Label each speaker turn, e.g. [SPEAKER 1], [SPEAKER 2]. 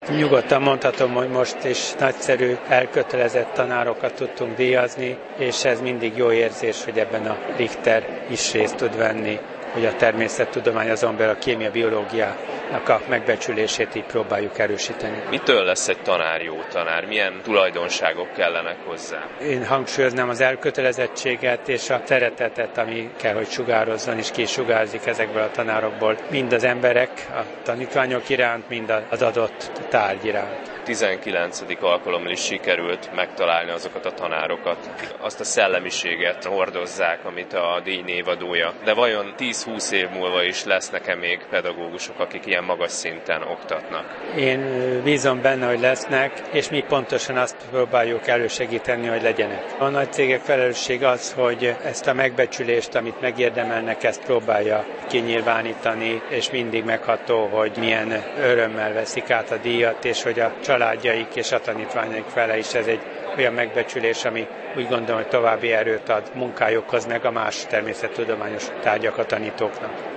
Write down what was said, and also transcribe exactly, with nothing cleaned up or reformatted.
[SPEAKER 1] Nyugodtan mondhatom, hogy most is nagyszerű, elkötelezett tanárokat tudtunk díjazni, és ez mindig jó érzés, hogy ebben a Richter is részt tud venni, hogy a természettudomány, azon belül a kémia, biológiának a megbecsülését így próbáljuk erősíteni.
[SPEAKER 2] Mitől lesz egy tanár jó tanár? Milyen tulajdonságok kellenek hozzá?
[SPEAKER 1] Én hangsúlyoznám az elkötelezettséget és a szeretetet, ami kell, hogy sugározzon, és ki sugárzik ezekből a tanárokból, mind az emberek, a tanítványok iránt, mind az adott tárgy iránt.
[SPEAKER 2] tizenkilencedik alkalommal is sikerült megtalálni azokat a tanárokat, azt a szellemiséget hordozzák, amit a díj névadója. De vajon tíz-húsz év múlva is lesznek-e még pedagógusok, akik ilyen magas szinten oktatnak?
[SPEAKER 1] Én bízom benne, hogy lesznek, és mi pontosan azt próbáljuk elősegíteni, hogy legyenek. A nagy cégek felelősség az, hogy ezt a megbecsülést, amit megérdemelnek, ezt próbálja kinyilvánítani, és mindig megható, hogy milyen örömmel veszik át a díjat, és hogy a családjaik és a tanítványaik fele is ez egy olyan megbecsülés, ami úgy gondolom, hogy további erőt ad munkájukhoz, meg a más természettudományos tárgyak a tanítóknak.